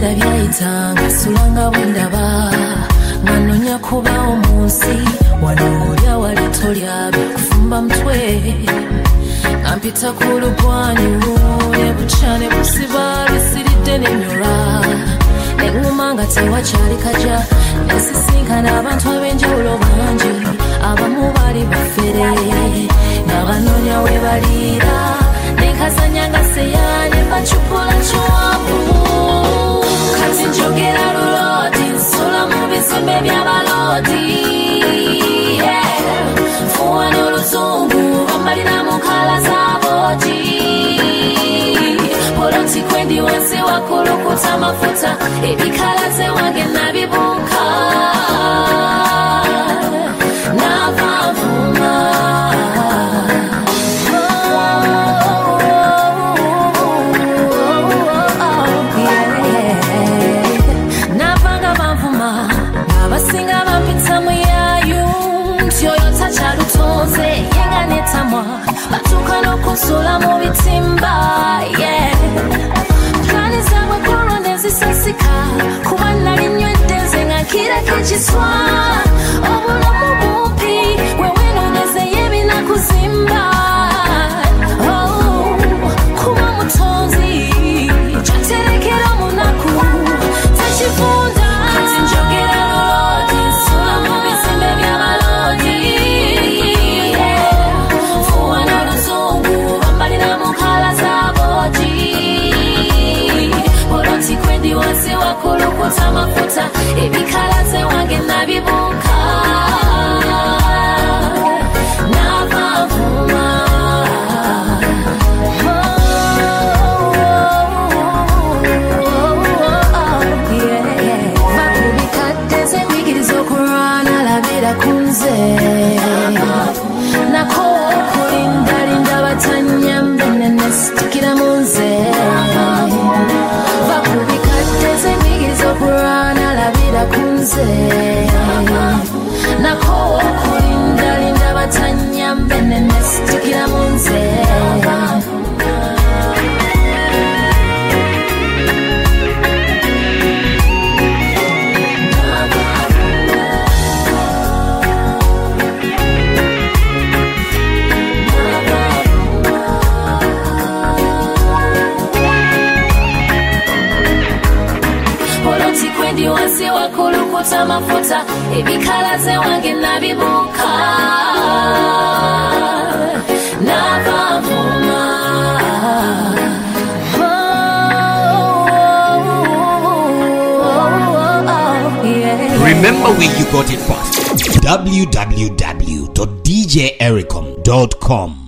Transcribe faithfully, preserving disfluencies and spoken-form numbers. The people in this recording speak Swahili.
Ebirala byayitanga sulanga bwendaba nganonya kuba omunsi wano olya wali tolya byakufumba mutwe ampita ku lugwanyu ebukyane busiba bisiridde n'ennyolwa neŋŋuma nga tewakyali kaja nesisinkana abantu ab'enjawulo bangi abamu bali bafere n'abanoonya we baliira nenkazanya nga seyaane bacupula kiwavu kati njogera luloodi nsula mu bizimbe by'abaloodi fuwa n'oluzungu bambalira mu kala z'aboodi poloti kwendi wansi wakulukuta amafuta ebikalaze wange nabibuuka navavuma navanga bavuma abasinga bampita mu yayu nti oyo takyalutonze yenga netamwa batuuka n'okusula mu bitimba plani zaabwe kulwo nezisasika kuba nali nywedde nze nga nkirako ekiswa obulamu bumpi wewenongezeyo ebinakuzimba kuba mutonzi kyaterekera omunaku tekifunda kati njogera luloodi nsula mu bizimbe by'abaloodi fuwa n'oluzungu bambalira mu kala z'aboodi poloti kwendi wansi wakulukuta amafuta ebikalaze wange nabibuuka navavuma bakubikadde z'enjigiriza okulwana labira ku nze nako okulindalinda batanyambe nenestikira mu nze bakubikadde z'enjigiriza okulwana labira ku nze nako okulindalinda batanyambe nenestikira mu nze kwendi wansi wakulukuta amafuta ebikalaze wange nabibuuka navavuma Remember where you got it first. w w w dot d j ericom dot com